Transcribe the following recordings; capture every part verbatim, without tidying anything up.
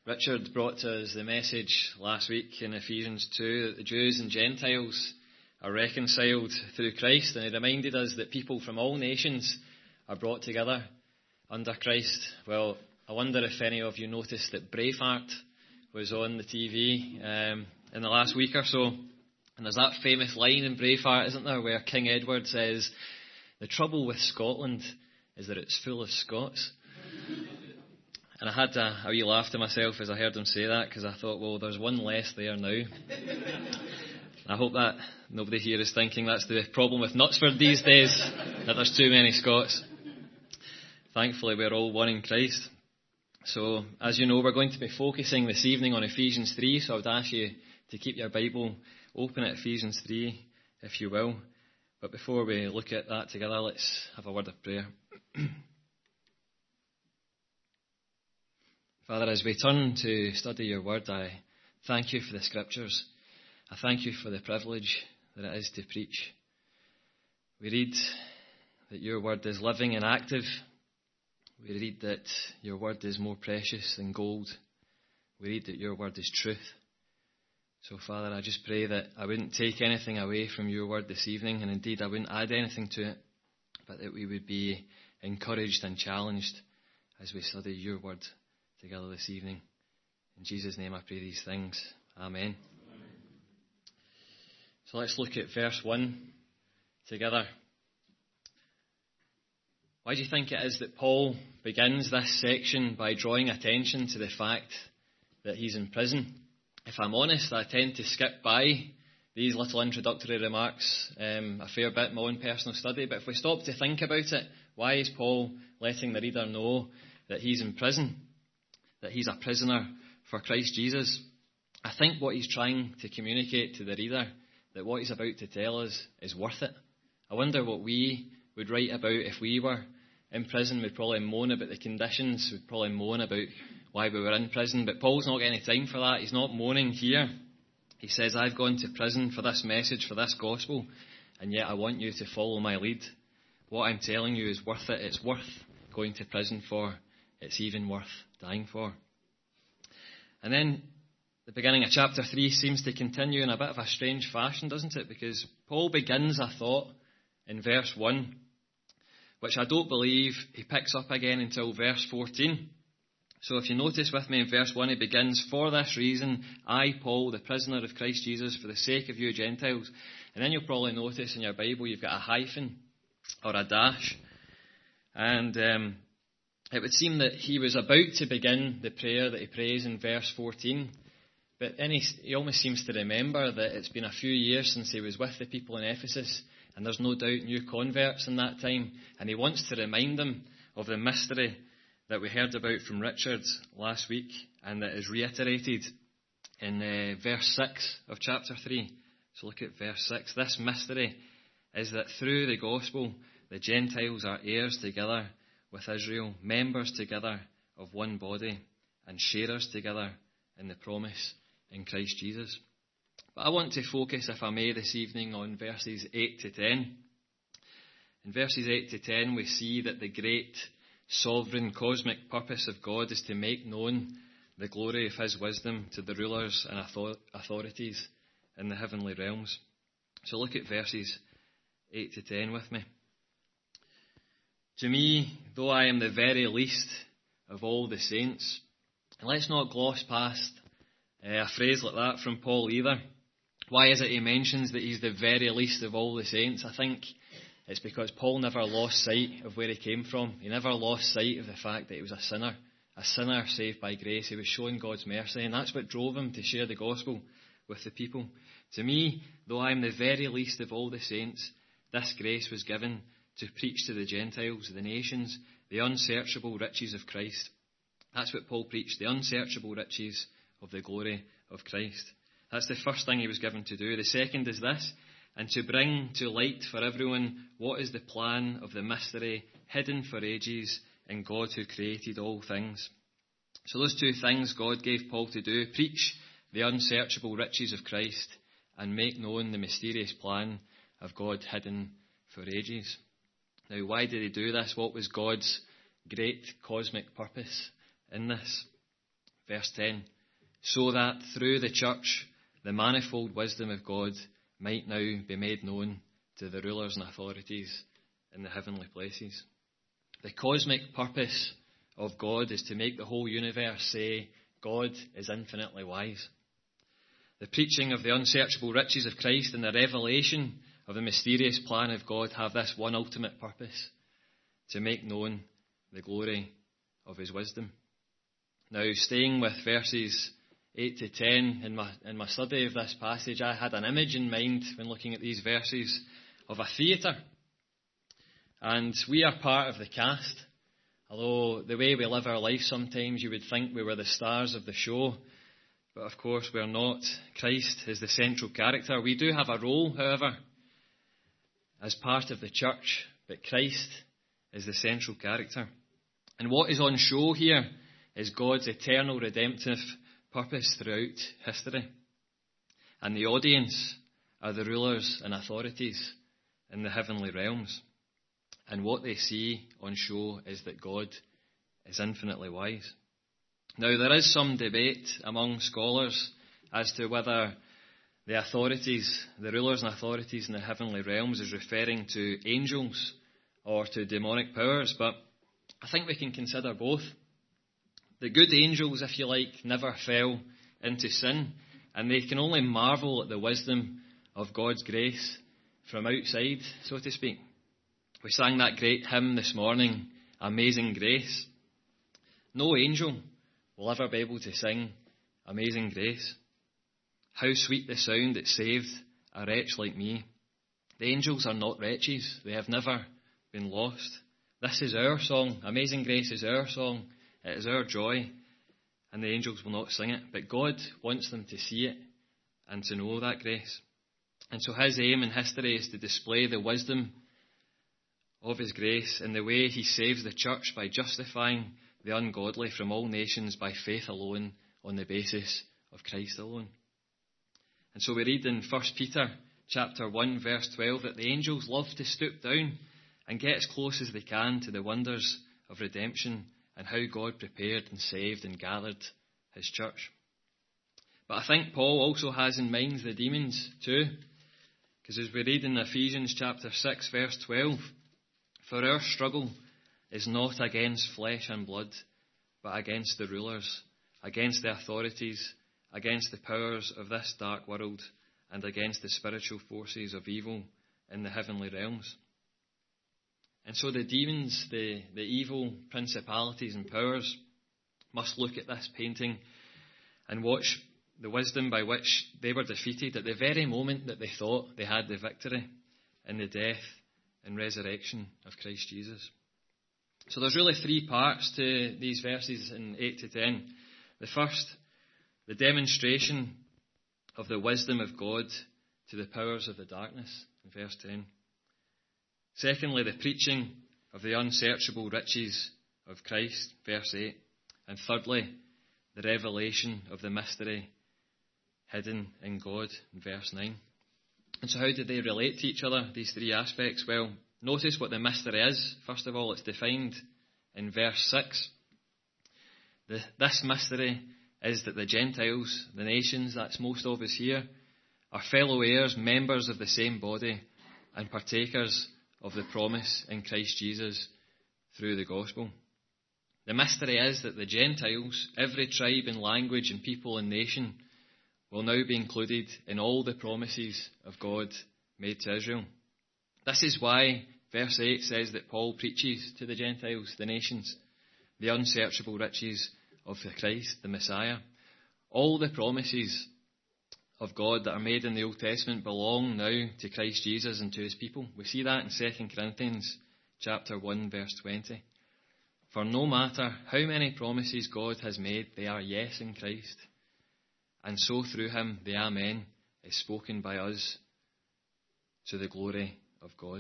Richard brought to us the message last week in Ephesians two that the Jews and Gentiles are reconciled through Christ, and he reminded us that people from all nations are brought together under Christ. Well, I wonder if any of you noticed that Braveheart was on the T V um, in the last week or so, and there's that famous line in Braveheart, isn't there, where King Edward says, "The trouble with Scotland is that it's full of Scots." And I had a, a wee laugh to myself as I heard him say that, because I thought, well, there's one less there now. I hope that nobody here is thinking that's the problem with Knutsford these days, that there's too many Scots. Thankfully, we're all one in Christ. So, as you know, we're going to be focusing this evening on Ephesians three, so I would ask you to keep your Bible open at Ephesians three, if you will. But before we look at that together, let's have a word of prayer. Father, as we turn to study your word, I thank you for the scriptures. I thank you for the privilege that it is to preach. We read that your word is living and active. We read that your word is more precious than gold. We read that your word is truth. So, Father, I just pray that I wouldn't take anything away from your word this evening, and indeed I wouldn't add anything to it, but that we would be encouraged and challenged as we study your word together this evening. In Jesus' name I pray these things. Amen. Amen. So let's look at verse one together. Why do you think it is that Paul begins this section by drawing attention to the fact that he's in prison? If I'm honest, I tend to skip by these little introductory remarks um, a fair bit in my own personal study. But if we stop to think about it, why is Paul letting the reader know that he's in prison? That he's a prisoner for Christ Jesus? I think what he's trying to communicate to the reader, that what he's about to tell us is worth it. I wonder what we would write about if we were in prison. We'd probably moan about the conditions, we'd probably moan about why we were in prison, but Paul's not got any time for that. He's not moaning here. He says, I've gone to prison for this message, for this gospel, and yet I want you to follow my lead. What I'm telling you is worth it. It's worth going to prison for. It's even worth dying for. And then the beginning of chapter three seems to continue in a bit of a strange fashion, doesn't it? Because Paul begins a thought in verse one, which I don't believe he picks up again until verse fourteen. So if you notice with me in verse one, he begins, "For this reason, I, Paul, the prisoner of Christ Jesus, for the sake of you Gentiles." And then you'll probably notice in your Bible you've got a hyphen or a dash. And um, it would seem that he was about to begin the prayer that he prays in verse fourteen. But then he, he almost seems to remember that it's been a few years since he was with the people in Ephesus, and there's no doubt new converts in that time. And he wants to remind them of the mystery that we heard about from Richard last week, and that is reiterated in uh, verse six of chapter three. So look at verse six. This mystery is that through the gospel, the Gentiles are heirs together with Israel, members together of one body, and sharers together in the promise in Christ Jesus. But I want to focus, if I may, this evening on verses eight to ten. In verses eight to ten, we see that the great sovereign cosmic purpose of God is to make known the glory of his wisdom to the rulers and authorities in the heavenly realms. So look at verses eight to ten with me. To me, though I am the very least of all the saints, and let's not gloss past uh, a phrase like that from Paul either. Why is it he mentions that he's the very least of all the saints? I think it's because Paul never lost sight of where he came from. He never lost sight of the fact that he was a sinner, a sinner saved by grace. He was showing God's mercy, and that's what drove him to share the gospel with the people. To me, though I am the very least of all the saints, this grace was given to preach to the Gentiles, the nations, the unsearchable riches of Christ. That's what Paul preached, the unsearchable riches of the glory of Christ. That's the first thing he was given to do. The second is this, and to bring to light for everyone what is the plan of the mystery hidden for ages in God who created all things. So those two things God gave Paul to do: preach the unsearchable riches of Christ and make known the mysterious plan of God hidden for ages. Now, why did he do this? What was God's great cosmic purpose in this? Verse ten, so that through the church the manifold wisdom of God might now be made known to the rulers and authorities in the heavenly places. The cosmic purpose of God is to make the whole universe say, God is infinitely wise. The preaching of the unsearchable riches of Christ and the revelation of the mysterious plan of God have this one ultimate purpose, to make known the glory of his wisdom. Now, staying with verses eight to ten, in my, in my study of this passage, I had an image in mind when looking at these verses of a theatre. And we are part of the cast. Although the way we live our life, sometimes you would think we were the stars of the show. But of course we're not. Christ is the central character. We do have a role, however, as part of the church, but Christ is the central character. And what is on show here is God's eternal redemptive purpose throughout history. And the audience are the rulers and authorities in the heavenly realms. And what they see on show is that God is infinitely wise. Now, there is some debate among scholars as to whether the authorities, the rulers and authorities in the heavenly realms, is referring to angels or to demonic powers, but I think we can consider both. The good angels, if you like, never fell into sin, and they can only marvel at the wisdom of God's grace from outside, so to speak. We sang that great hymn this morning, Amazing Grace. No angel will ever be able to sing Amazing Grace. How sweet the sound that saved a wretch like me. The angels are not wretches. They have never been lost. This is our song. Amazing Grace is our song. It is our joy. And the angels will not sing it. But God wants them to see it and to know that grace. And so his aim in history is to display the wisdom of his grace in the way he saves the church by justifying the ungodly from all nations by faith alone on the basis of Christ alone. And so we read in First Peter chapter one verse twelve that the angels love to stoop down and get as close as they can to the wonders of redemption and how God prepared and saved and gathered his church. But I think Paul also has in mind the demons too, because as we read in Ephesians chapter six verse twelve, for our struggle is not against flesh and blood, but against the rulers, against the authorities, against the powers of this dark world, and against the spiritual forces of evil in the heavenly realms. And so the demons, the, the evil principalities and powers, must look at this painting and watch the wisdom by which they were defeated at the very moment that they thought they had the victory in the death and resurrection of Christ Jesus. So there's really three parts to these verses in eight to ten. The first, the demonstration of the wisdom of God to the powers of the darkness in verse ten. Secondly, the preaching of the unsearchable riches of Christ, verse eight. And thirdly, the revelation of the mystery hidden in God, in verse nine. And so how do they relate to each other, these three aspects? Well, notice what the mystery is. First of all, it's defined in verse six. The, this mystery is that the Gentiles, the nations, that's most of us here, are fellow heirs, members of the same body, and partakers of the promise in Christ Jesus through the gospel. The mystery is that the Gentiles, every tribe and language and people and nation, will now be included in all the promises of God made to Israel. This is why verse eight says that Paul preaches to the Gentiles, the nations, the unsearchable riches of the Christ, the Messiah. All the promises of God that are made in the Old Testament belong now to Christ Jesus and to his people. We see that in Second Corinthians chapter one verse twenty. For no matter how many promises God has made, they are yes in Christ. And so through him, the Amen is spoken by us to the glory of God.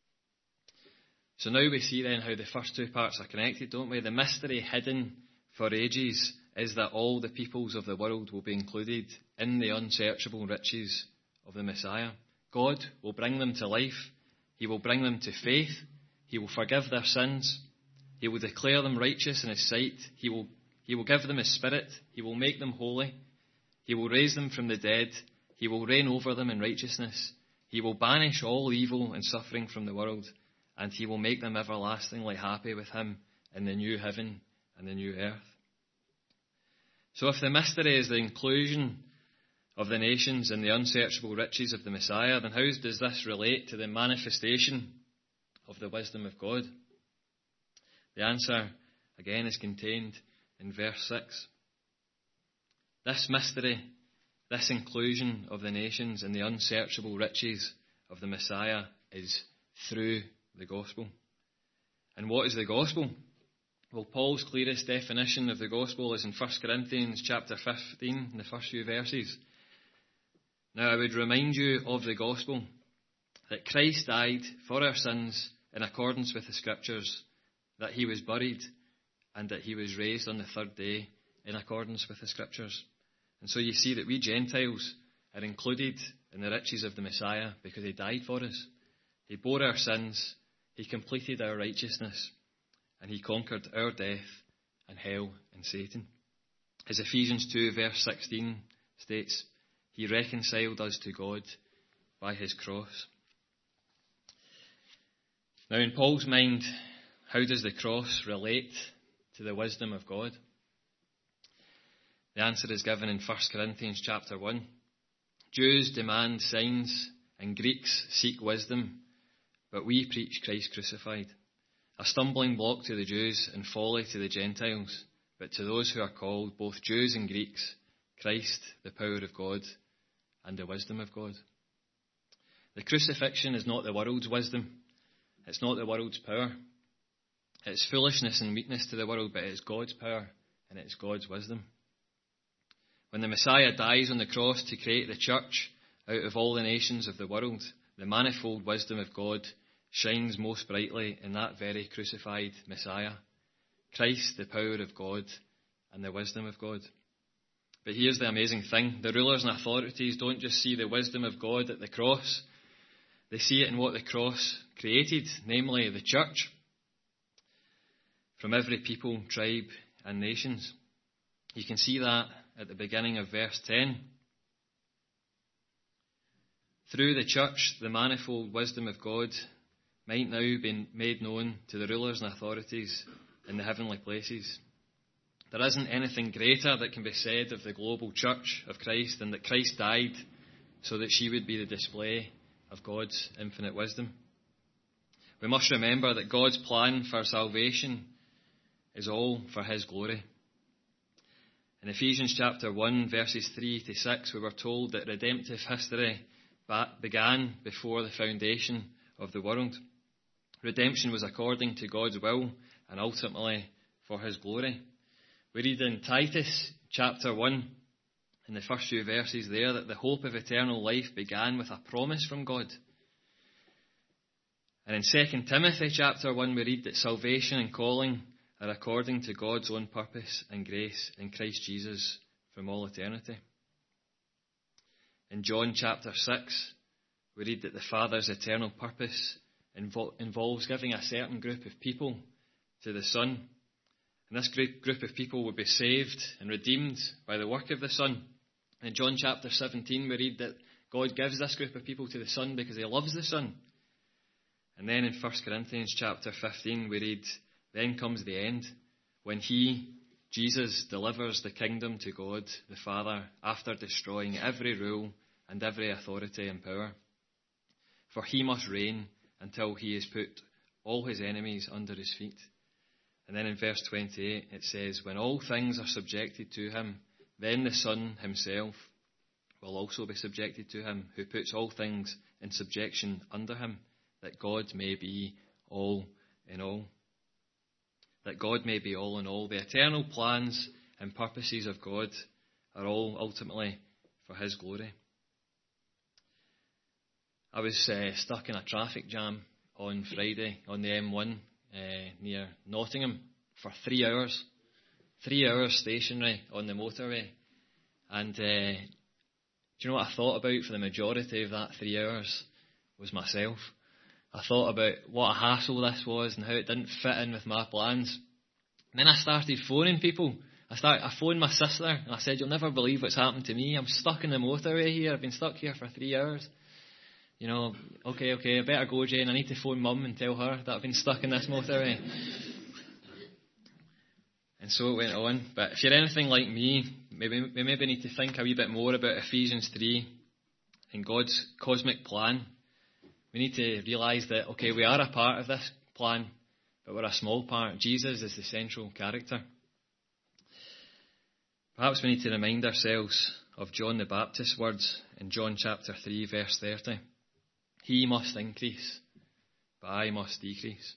So now we see then how the first two parts are connected, don't we? The mystery hidden for ages is that all the peoples of the world will be included in the unsearchable riches of the Messiah. God will bring them to life. He will bring them to faith. He will forgive their sins. He will declare them righteous in his sight. He will He will give them his Spirit. He will make them holy. He will raise them from the dead. He will reign over them in righteousness. He will banish all evil and suffering from the world, and he will make them everlastingly happy with him in the new heaven and the new earth. So if the mystery is the inclusion of the nations in the unsearchable riches of the Messiah, then how does this relate to the manifestation of the wisdom of God? The answer, again, is contained in verse six. This mystery, this inclusion of the nations in the unsearchable riches of the Messiah is through the gospel. And what is the gospel? Well, Paul's clearest definition of the gospel is in First Corinthians chapter fifteen, in the first few verses. Now I would remind you of the gospel, that Christ died for our sins in accordance with the Scriptures, that he was buried, and that he was raised on the third day in accordance with the Scriptures. And so you see that we Gentiles are included in the riches of the Messiah because he died for us. He bore our sins, he completed our righteousness, and he conquered our death and hell and Satan. As Ephesians two verse sixteen states, he reconciled us to God by his cross. Now in Paul's mind, how does the cross relate to the wisdom of God? The answer is given in First Corinthians chapter one. Jews demand signs and Greeks seek wisdom, but we preach Christ crucified, a stumbling block to the Jews and folly to the Gentiles, but to those who are called, both Jews and Greeks, Christ, the power of God and the wisdom of God. The crucifixion is not the world's wisdom. It's not the world's power. It's foolishness and weakness to the world, but it's God's power and it's God's wisdom. When the Messiah dies on the cross to create the church out of all the nations of the world, the manifold wisdom of God shines most brightly in that very crucified Messiah, Christ, the power of God and the wisdom of God. But here's the amazing thing. The rulers and authorities don't just see the wisdom of God at the cross. They see it in what the cross created, namely the church, from every people, tribe and nations. You can see that at the beginning of verse ten. Through the church, the manifold wisdom of God might now be made known to the rulers and authorities in the heavenly places. There isn't anything greater that can be said of the global church of Christ than that Christ died so that she would be the display of God's infinite wisdom. We must remember that God's plan for salvation is all for his glory. In Ephesians chapter one, verses three to six, we were told that redemptive history began before the foundation of the world. Redemption was according to God's will and ultimately for his glory. We read in Titus chapter one, in the first few verses there, that the hope of eternal life began with a promise from God. And in Second Timothy chapter one, we read that salvation and calling are according to God's own purpose and grace in Christ Jesus from all eternity. In John chapter six, we read that the Father's eternal purpose invol- involves giving a certain group of people to the Son. And this great group of people would be saved and redeemed by the work of the Son. In John chapter seventeen, we read that God gives this group of people to the Son because he loves the Son. And then in First Corinthians chapter fifteen, we read, then comes the end, when he, Jesus, delivers the kingdom to God the Father after destroying every rule and every authority and power. For he must reign until he has put all his enemies under his feet. And then in verse twenty-eight it says, when all things are subjected to him, then the Son himself will also be subjected to him, who puts all things in subjection under him, that God may be all in all. That God may be all in all. The eternal plans and purposes of God are all ultimately for his glory. I was uh, stuck in a traffic jam on Friday on the M one uh, near Nottingham for three hours. Three hours stationary on the motorway. And uh, do you know what I thought about for the majority of that three hours? Was myself. I thought about what a hassle this was and how it didn't fit in with my plans. And then I started phoning people I start, I phoned my sister and I said, you'll never believe what's happened to me. I'm stuck in the motorway here. I've been stuck here for three hours. You know, okay, okay, I better go, Jane. I need to phone Mum and tell her that I've been stuck in this motorway. And so it went on. But if you're anything like me, maybe we maybe need to think a wee bit more about Ephesians three and God's cosmic plan. We need to realise that, okay, we are a part of this plan, but we're a small part. Jesus is the central character. Perhaps we need to remind ourselves of John the Baptist's words in John chapter three, verse thirty. He must increase, but I must decrease.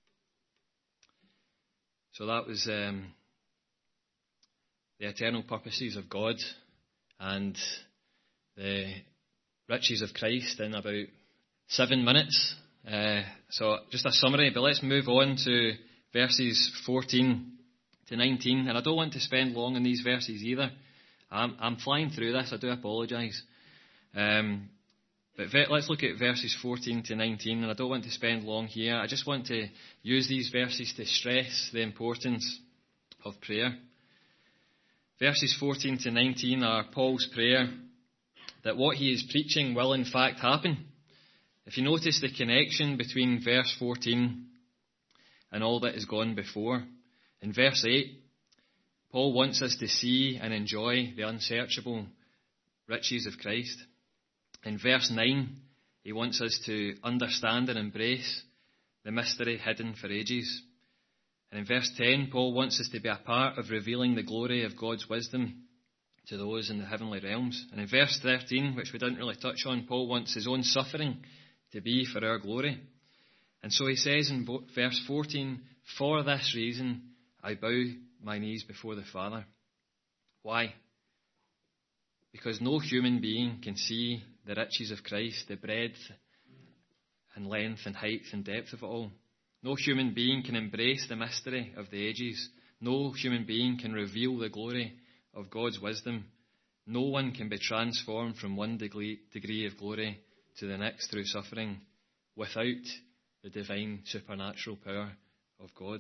So that was um, the eternal purposes of God and the riches of Christ in about seven minutes. Uh, so just a summary, but let's move on to verses fourteen to nineteen. And I don't want to spend long on these verses either. I'm, I'm flying through this, I do apologise. Um, but ve- let's look at verses fourteen to nineteen, and I don't want to spend long here. I just want to use these verses to stress the importance of prayer. Verses fourteen to nineteen are Paul's prayer that what he is preaching will in fact happen. If you notice the connection between verse fourteen and all that has gone before, in verse eight, Paul wants us to see and enjoy the unsearchable riches of Christ. In verse nine, he wants us to understand and embrace the mystery hidden for ages. And in verse ten, Paul wants us to be a part of revealing the glory of God's wisdom to those in the heavenly realms. And in verse thirteen, which we didn't really touch on, Paul wants his own suffering to be for our glory. And so he says in verse fourteen, for this reason I bow my knees before the Father. Why? Because no human being can see the riches of Christ, the breadth and length and height and depth of it all. No human being can embrace the mystery of the ages. No human being can reveal the glory of God's wisdom. No one can be transformed from one degree, degree of glory to the next through suffering without the divine supernatural power of God.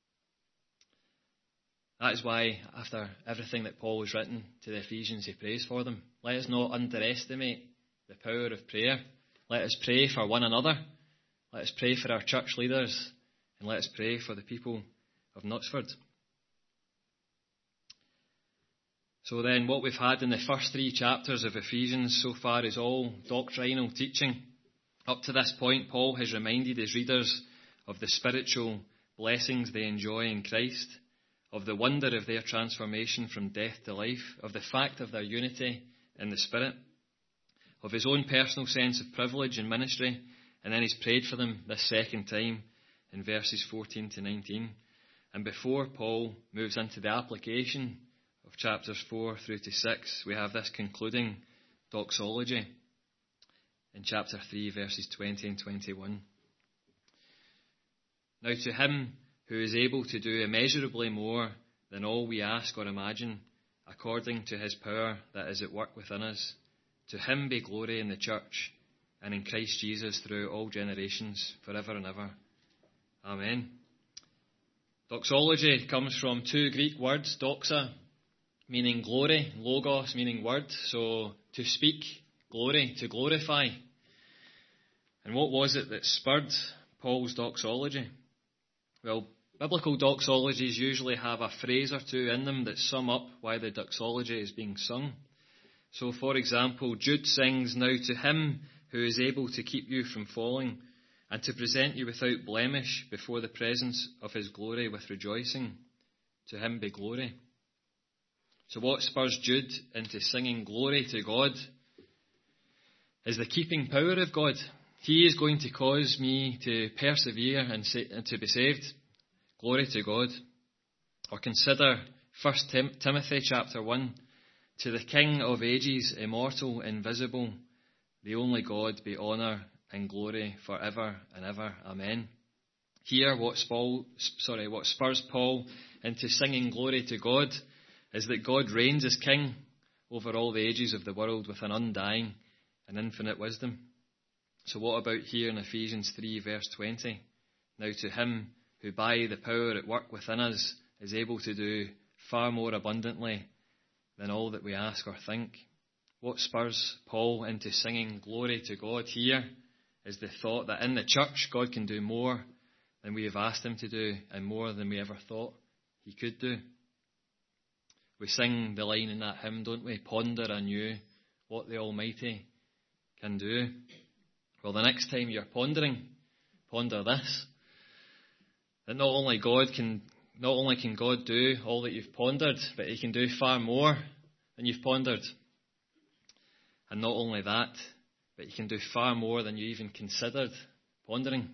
That is why, after everything that Paul has written to the Ephesians, he prays for them. Let us not underestimate the power of prayer. Let us pray for one another. Let us pray for our church leaders. And let us pray for the people of Knutsford. So then, what we've had in the first three chapters of Ephesians so far is all doctrinal teaching. Up to this point, Paul has reminded his readers of the spiritual blessings they enjoy in Christ, of the wonder of their transformation from death to life, of the fact of their unity in the Spirit, of his own personal sense of privilege in ministry, and then he's prayed for them this second time in verses fourteen to nineteen. And before Paul moves into the application of chapters four through to six, we have this concluding doxology in chapter three, verses twenty and twenty-one. Now to him who is able to do immeasurably more than all we ask or imagine, according to his power that is at work within us, to him be glory in the church and in Christ Jesus through all generations, forever and ever. Amen. Doxology comes from two Greek words, doxa, meaning glory, logos, meaning word. So to speak, glory, to glorify. And what was it that spurred Paul's doxology? Well, biblical doxologies usually have a phrase or two in them that sum up why the doxology is being sung. So, for example, Jude sings, now to him who is able to keep you from falling and to present you without blemish before the presence of his glory with rejoicing. To him be glory. So what spurs Jude into singing glory to God is the keeping power of God. He is going to cause me to persevere and to be saved. Glory to God. Or consider First Tim- Timothy chapter one. To the King of ages, immortal, invisible, the only God, be honour and glory forever and ever. Amen. Here, what, Paul, sorry, what spurs Paul into singing glory to God is that God reigns as King over all the ages of the world with an undying and infinite wisdom. So what about here in Ephesians three, verse twenty? Now to him who by the power at work within us is able to do far more abundantly than all that we ask or think. What spurs Paul into singing glory to God here is the thought that in the church God can do more than we have asked him to do and more than we ever thought he could do. We sing the line in that hymn, don't we? Ponder anew what the Almighty can do. Well, the next time you're pondering, ponder this. That not only God can, not only can God do all that you've pondered, but he can do far more than you've pondered. And not only that, but he can do far more than you even considered pondering.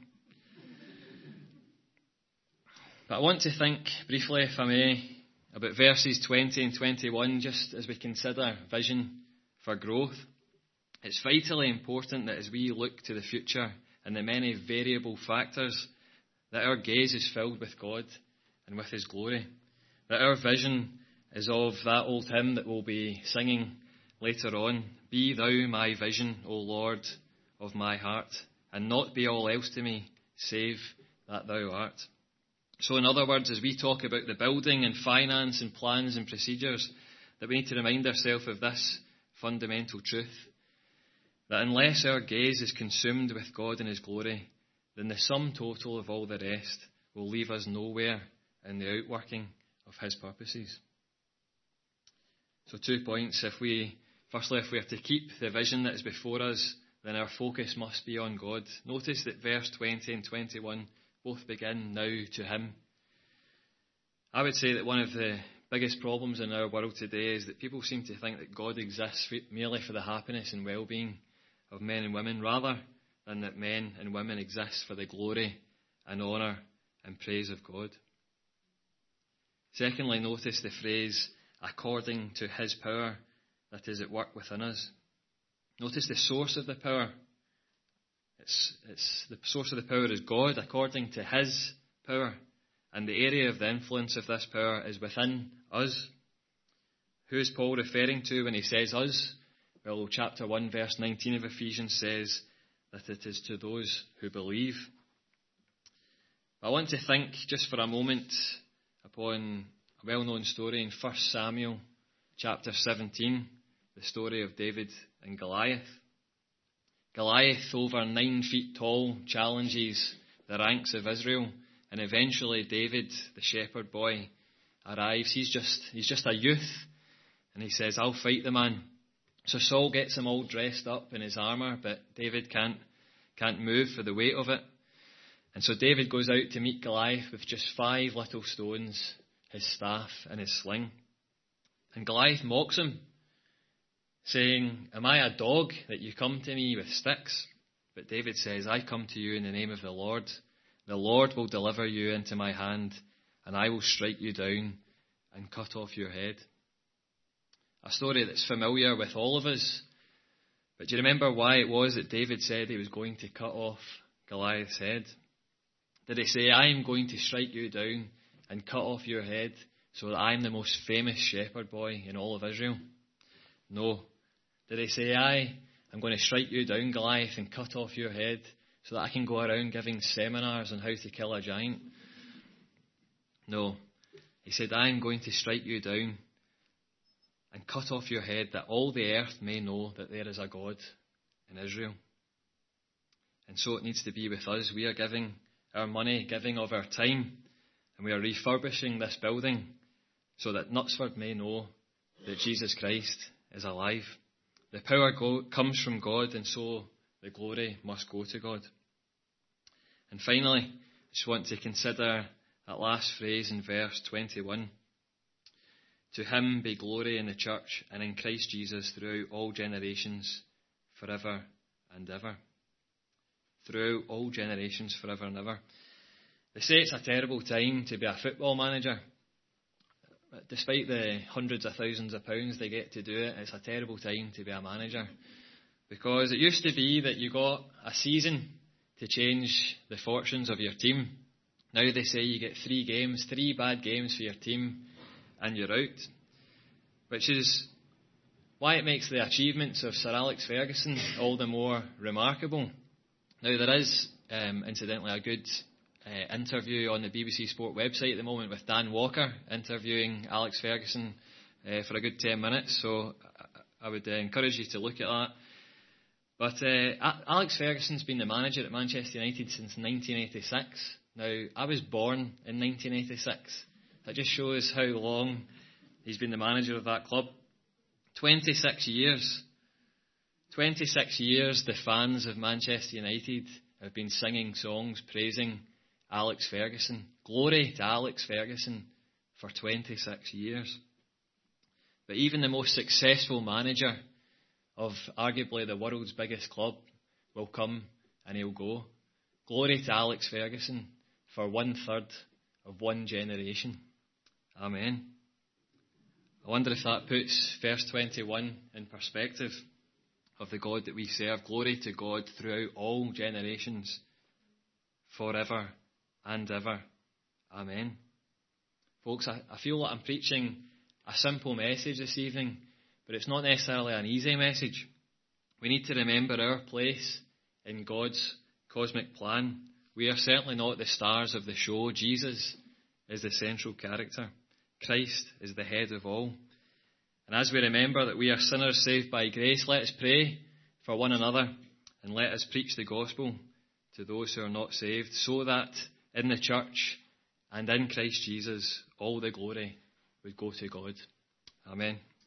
But I want to think briefly, if I may, about verses twenty and twenty-one, just as we consider vision for growth. It's vitally important that as we look to the future and the many variable factors, that our gaze is filled with God and with his glory. That our vision is of that old hymn that we'll be singing later on. Be thou my vision, O Lord, of my heart, and not be all else to me, save that thou art. So in other words, as we talk about the building and finance and plans and procedures, that we need to remind ourselves of this fundamental truth, that unless our gaze is consumed with God and his glory, then the sum total of all the rest will leave us nowhere in the outworking of his purposes. So two points. If we, firstly, if we are to keep the vision that is before us, then our focus must be on God. Notice that verse twenty and twenty-one both begin now to him. I would say that one of the biggest problems in our world today is that people seem to think that God exists merely for the happiness and well-being of men and women, rather than that men and women exist for the glory and honour and praise of God. Secondly, notice the phrase, according to his power that is at work within us. Notice the source of the power. It's, it's the source of the power is God, according to his power. And the area of the influence of this power is within us. Who is Paul referring to when he says us? Well, chapter one, verse nineteen of Ephesians says that it is to those who believe. I want to think just for a moment upon a well-known story in First Samuel chapter seventeen, the story of David and Goliath. Goliath, over nine feet tall, challenges the ranks of Israel, and eventually David, the shepherd boy, arrives. He's just he's just a youth, and he says, I'll fight the man. So Saul gets him all dressed up in his armour, but David can't can't move for the weight of it. And so David goes out to meet Goliath with just five little stones, his staff and his sling. And Goliath mocks him, saying, am I a dog that you come to me with sticks? But David says, I come to you in the name of the Lord. The Lord will deliver you into my hand, and I will strike you down and cut off your head. A story that's familiar with all of us. But do you remember why it was that David said he was going to cut off Goliath's head? Did he say, I am going to strike you down and cut off your head so that I am the most famous shepherd boy in all of Israel? No. Did he say, I am going to strike you down, Goliath, and cut off your head so that I can go around giving seminars on how to kill a giant? No. He said, I am going to strike you down and cut off your head that all the earth may know that there is a God in Israel. And so it needs to be with us. We are giving our money, giving of our time, and we are refurbishing this building so that Knutsford may know that Jesus Christ is alive. The power go- comes from God, and so the glory must go to God. And finally, I just want to consider that last phrase in verse twenty-one. To him be glory in the church and in Christ Jesus throughout all generations, forever and ever. Throughout all generations, forever and ever. They say it's a terrible time to be a football manager. Despite the hundreds of thousands of pounds they get to do it, it's a terrible time to be a manager. Because it used to be that you got a season to change the fortunes of your team. Now they say you get three games, three bad games for your team, and you're out. Which is why it makes the achievements of Sir Alex Ferguson all the more remarkable. Now there is, um, incidentally, a good uh, interview on the B B C Sport website at the moment with Dan Walker interviewing Alex Ferguson uh, for a good ten minutes. So I, I would uh, encourage you to look at that. But uh, Alex Ferguson's been the manager at Manchester United since nineteen eighty-six. Now, I was born in nineteen eighty-six. That just shows how long he's been the manager of that club. twenty-six years. twenty-six years the fans of Manchester United have been singing songs praising Alex Ferguson. Glory to Alex Ferguson for twenty-six years. But even the most successful manager of arguably the world's biggest club will come and he'll go. Glory to Alex Ferguson for one third of one generation. Amen. I wonder if that puts verse twenty-one in perspective of the God that we serve. Glory to God throughout all generations, forever and ever. Amen. Folks, I, I feel like I'm preaching a simple message this evening, but it's not necessarily an easy message. We need to remember our place in God's cosmic plan. We are certainly not the stars of the show. Jesus is the central character. Christ is the head of all. And as we remember that we are sinners saved by grace, let us pray for one another and let us preach the gospel to those who are not saved, so that in the church and in Christ Jesus all the glory would go to God. Amen.